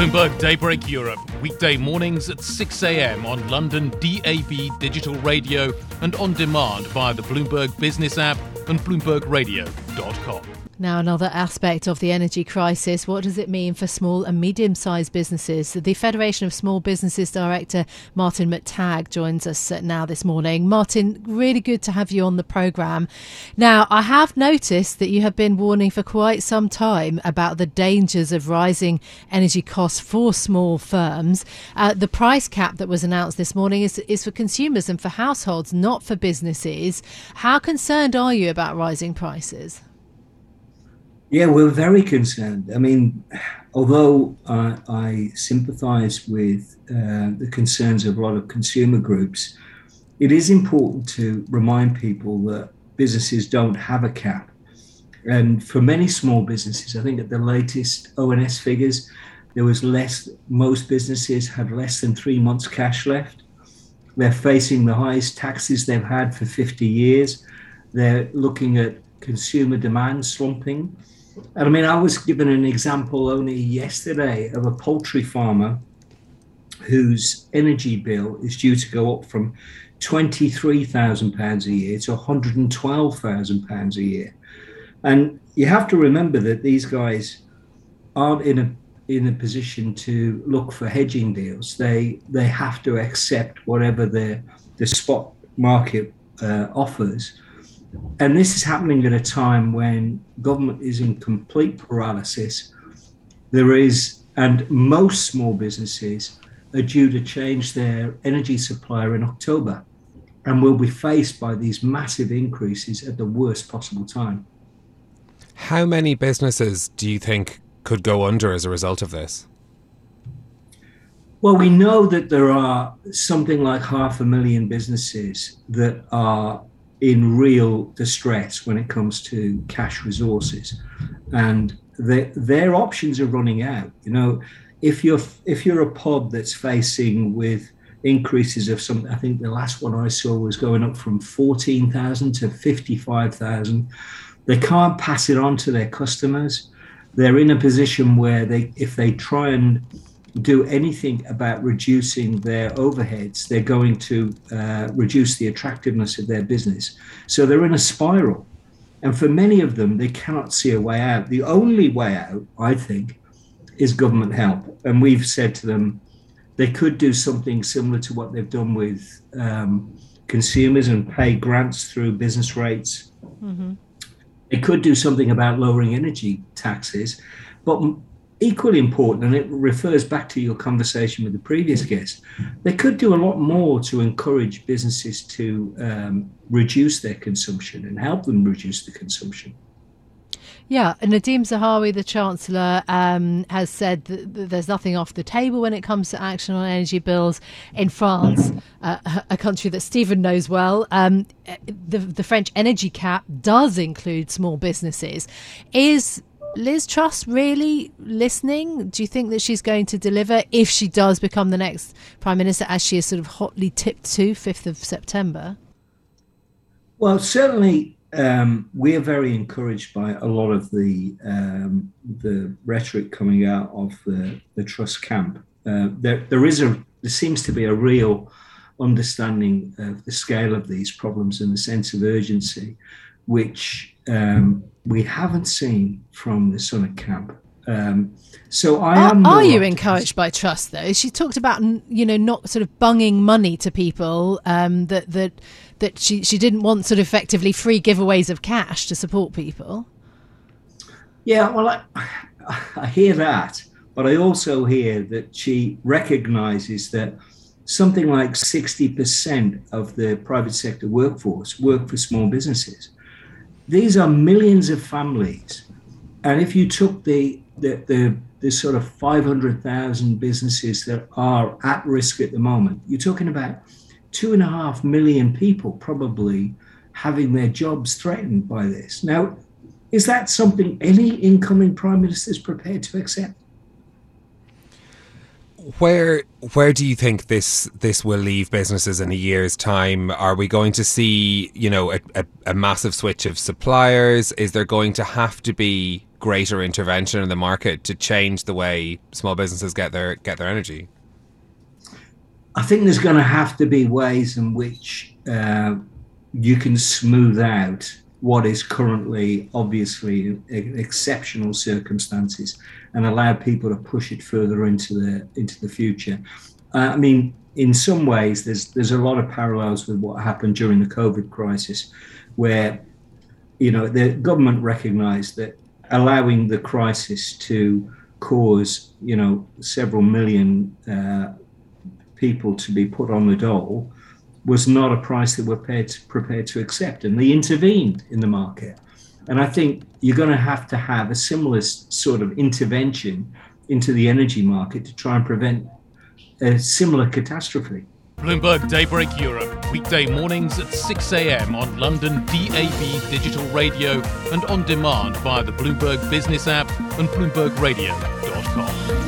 Bloomberg Daybreak Europe, weekday mornings at 6 a.m. on London DAB digital radio and on demand via the Bloomberg Business app and BloombergRadio.com. Now, another aspect of the energy crisis. What does it mean for small and medium-sized businesses? The Federation of Small Businesses Director Martin McTagg joins us now this morning. Martin, really good to have you on the programme. Now, I have noticed that you have been warning for quite some time about the dangers of rising energy costs for small firms. The price cap that was announced this morning is for consumers and for households, not for businesses. How concerned are you about rising prices? Yeah, we're very concerned. I mean, although I sympathise with the concerns of a lot of consumer groups, it is important to remind people that businesses don't have a cap. And for many small businesses, I think at the latest ONS figures, there was most businesses had less than 3 months cash left. They're facing the highest taxes they've had for 50 years. They're looking at consumer demand slumping. And I mean, I was given an example only yesterday of a poultry farmer whose energy bill is due to go up from £23,000 a year to £112,000 a year. And you have to remember that these guys aren't in a position to look for hedging deals. They have to accept whatever the spot market offers. And this is happening at a time when government is in complete paralysis. And most small businesses are due to change their energy supplier in October and will be faced by these massive increases at the worst possible time. How many businesses do you think could go under as a result of this? Well, we know that there are something like 500,000 businesses that are in real distress when it comes to cash resources, and their options are running out. You know, if you're a pub that's facing with increases of some, I think the last one I saw was going up from 14,000 to 55,000. They can't pass it on to their customers. They're in a position where if they try and do anything about reducing their overheads, they're going to reduce the attractiveness of their business. So they're in a spiral. And for many of them, they cannot see a way out. The only way out, I think, is government help. And we've said to them, they could do something similar to what they've done with consumers and pay grants through business rates. Mm-hmm. They could do something about lowering energy taxes. But equally important, and it refers back to your conversation with the previous guest, they could do a lot more to encourage businesses to reduce their consumption and help them reduce the consumption. Yeah, and Nadhim Zahawi, the Chancellor, has said that there's nothing off the table when it comes to action on energy bills. In France, a country that Stephen knows well, the French energy cap does include small businesses. Is Liz Truss really listening? Do you think that she's going to deliver if she does become the next Prime Minister, as she is sort of hotly tipped to 5th of September? Well, certainly we are very encouraged by a lot of the rhetoric coming out of the Truss camp. There seems to be a real understanding of the scale of these problems and the sense of urgency, which we haven't seen from the Sunak camp. So I am. Are you encouraged by Truss, though? She talked about, not sort of bunging money to people, that she didn't want sort of effectively free giveaways of cash to support people. Yeah, well, I hear that, but I also hear that she recognises that something like 60% of the private sector workforce work for small businesses. These are millions of families. And if you took the sort of 500,000 businesses that are at risk at the moment, you're talking about 2.5 million people probably having their jobs threatened by this. Now, is that something any incoming Prime Minister is prepared to accept? Where do you think this will leave businesses in a year's time? Are we going to see, a massive switch of suppliers? Is there going to have to be greater intervention in the market to change the way small businesses get their energy? I think there's going to have to be ways in which you can smooth out what is currently obviously exceptional circumstances and allow people to push it further into the future. I mean, in some ways, there's a lot of parallels with what happened during the COVID crisis, where the government recognised that allowing the crisis to cause several million people to be put on the dole was not a price that we're prepared to accept, and they intervened in the market. And I think you're going to have a similar sort of intervention into the energy market to try and prevent a similar catastrophe. Bloomberg Daybreak Europe, weekday mornings at 6 a.m. on London DAB digital radio and on demand via the Bloomberg Business app and BloombergRadio.com.